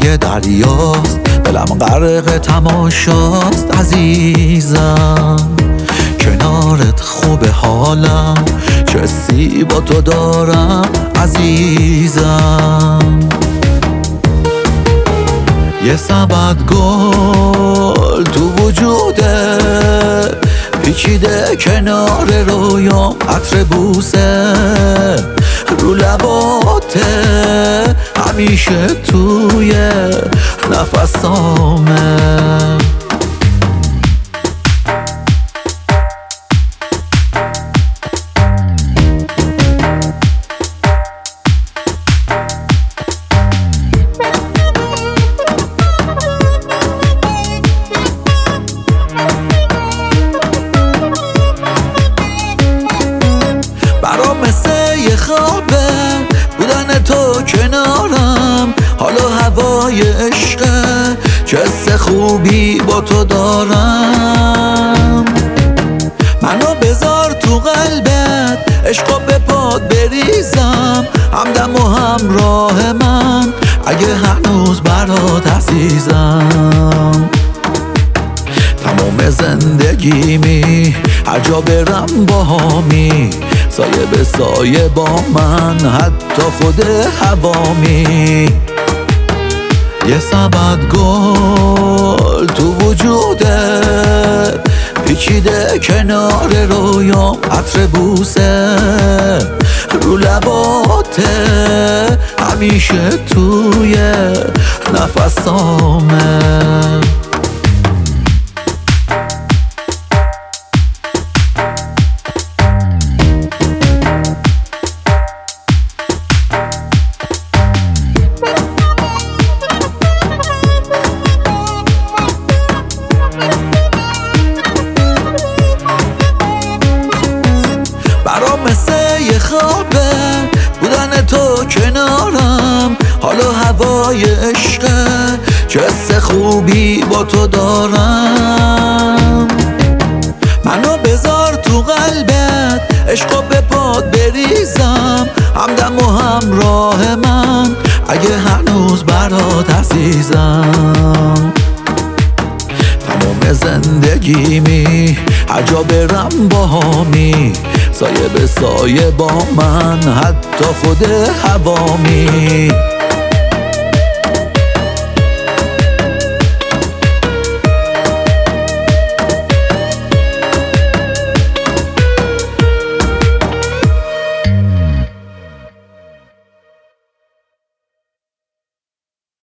پای دریاست، دلم غرق تماشاست عزیزم. کنارت خوب حالم، چه حسی با تو دارم عزیزم. یه سبد گل تو وجوده پیچیده کنار رویام، عطر بوسه رو لباته همیشه توی نفسامه. برام مثل یه خوابه بودن تو کنارم، حالا هوای عشقه چه حس خوبی با تو دارم. منو بذار تو قلبت، عشقا به پاد بریزم، همدم و همراه من اگه هنوز برات عزیزم. تمام زندگیمی هر جا برم باهامی، سایه به سایه با من حتی خود هوامی. یه سبد گل تو وجوده پیچیده کنار رویام، عطر بوسه رو لباته همیشه توی نفسامه. برام مثل یه خوابه بودن تو کنارم، حالا هوای عشقه چه حس خوبی با تو دارم. منو بذار تو قلبت، عشقا به پاد بریزم، همدم و همراه من اگه هنوز برات عزیزم. تمام زندگیمی هر جا برم باهامی، سایه به سایه با من حتی خود هوامی.